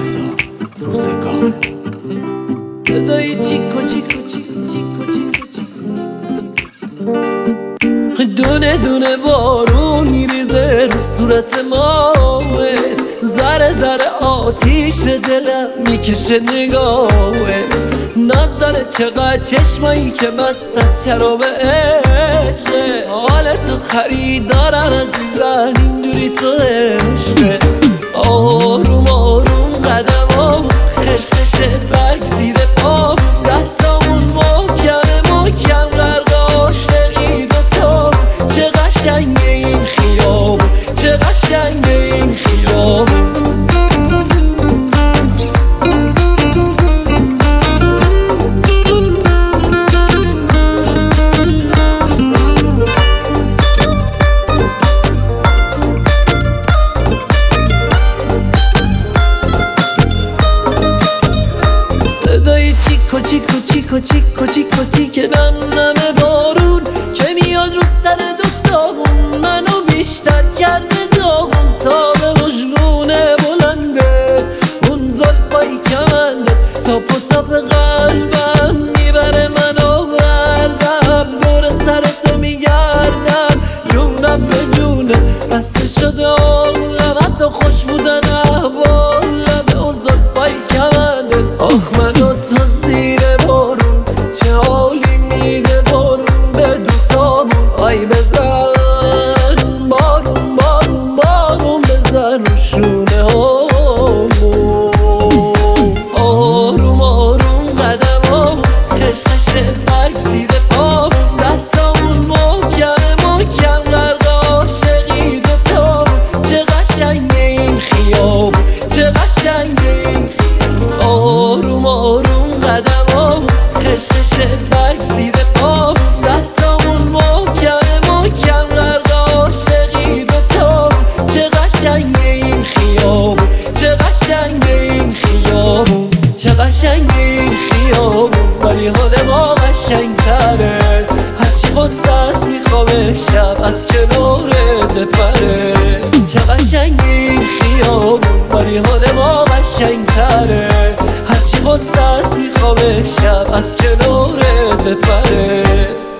رضا روزگار. صدای چیکو چیکو چیکو چیکو چیکو چیکو، دونه دونه بارون میریزه رو صورت ما، ذره ذره آتیش به دلم میکشه نگاهه. ناز داره چقدر چشمایی که مست از شراب عشقه، حالتو خریدارم عزیزم اینجوری تو عشقه. آروم آروم قدمام خشخشه برگ زیر پام، دستامون محکمه محکم غرق عاشقی دوتا. چه قشنگه این خیابون، چه قشنگه این خیابون. صدای چیکو چیکو چیکو چیکو چیکو چیکو نم نم بارون که میاد رو سر دوتامون، منو بیشتر کرده داغون. تا به مژگونه بلنده اون زلفای کمنده، تاپ و تاپ قلبم میبره منو بردم، دور سرتو میگردم جونم به جونه. بسته شده عمرم حتی خوش بودن احوالم به اون زلفای کمنده. آخ منو تو زیر بارون چه حالی میده بارون به دوتامون. آی بزن بارون بارون بارون بزن رو شونه هامون. آروم آروم قدمامون خشخشه برگ زیر پامون، دستامون محکمه محکم غرق عاشقی دوتامون. چه قشنگه این خیابون، چه قشنگه این. آروم آروم قدمامون خشخشه برگ زیر پامون، دستامون محکمه محکم غرق عاشقی دوتامون. چه قشنگه این خیابون، چه قشنگه این خیابون، چه قشنگه این خیابون. ولی حال ما قشنگتره، هرچی غصه است میخوام امشب از کنارت بپره. چه قشنگه این خیابون، ولی حال ما قشنگتره، هرچی غصه است میخوام امشب از کنارت بپره.